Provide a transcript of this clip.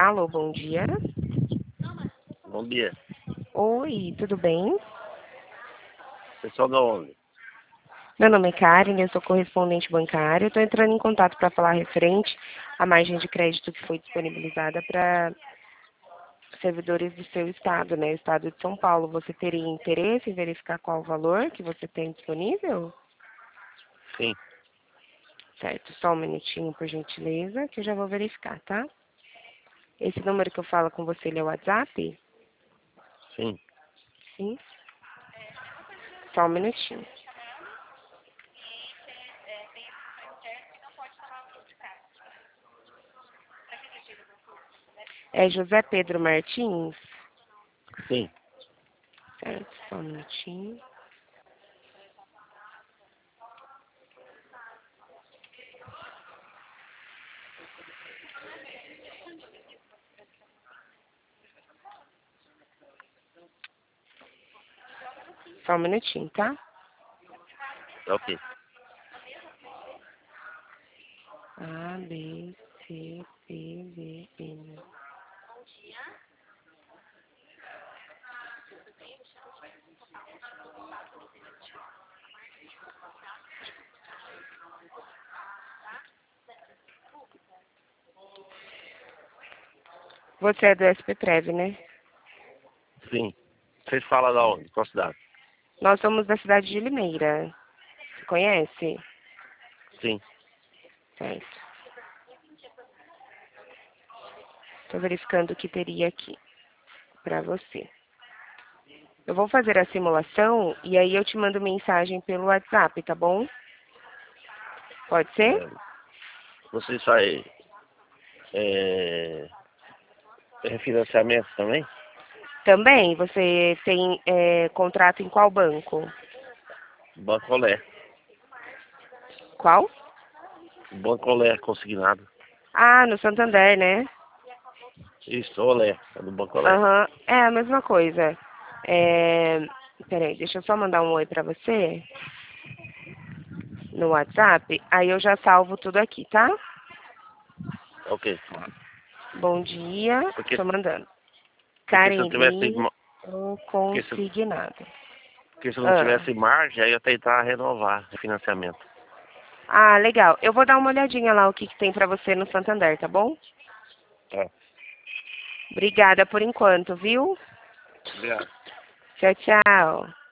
Alô, bom dia. Bom dia. Oi, tudo bem? Pessoal da onde? Meu nome é Karen, eu sou correspondente bancária. Estou entrando em contato para falar referente à margem de crédito que foi disponibilizada para servidores do seu estado, né? O estado de São Paulo. Você teria interesse em verificar qual o valor que você tem disponível? Sim. Certo, só um minutinho, por gentileza, que eu já vou verificar, tá? Esse número que eu falo com você, ele é o WhatsApp? Sim. Sim. Só um minutinho. É José Pedro Martins? Sim. Certo, só um minutinho. Só um minutinho, tá? Ok. A, B, C, D, D, N. Você é do SPTrev, né? Sim. Vocês falam da onde? Qual cidade? Nós somos da cidade de Limeira. Você conhece? Sim. Certo. Estou verificando o que teria aqui para você. Eu vou fazer a simulação e aí eu te mando mensagem pelo WhatsApp, tá bom? Pode ser? Vocês fazem refinanciamento também? Também, você tem contrato em qual banco? Banco Olé. Qual? Banco Olé consignado. Ah, no Santander, né? Isso, Olé. É do Banco Olé. Aham, é a mesma coisa. Peraí, deixa eu só mandar um oi pra você no WhatsApp, aí eu já salvo tudo aqui, tá? Ok. Bom dia, Porque, tô mandando. porque se eu tivesse, Carenli, porque se, consignado. porque se eu não Ah. tivesse margem, aí eu ia tentar renovar o financiamento. Ah, legal. Eu vou dar uma olhadinha lá o que tem pra você no Santander, tá bom? Tá. Obrigada por enquanto, viu? Obrigado. Tchau, tchau.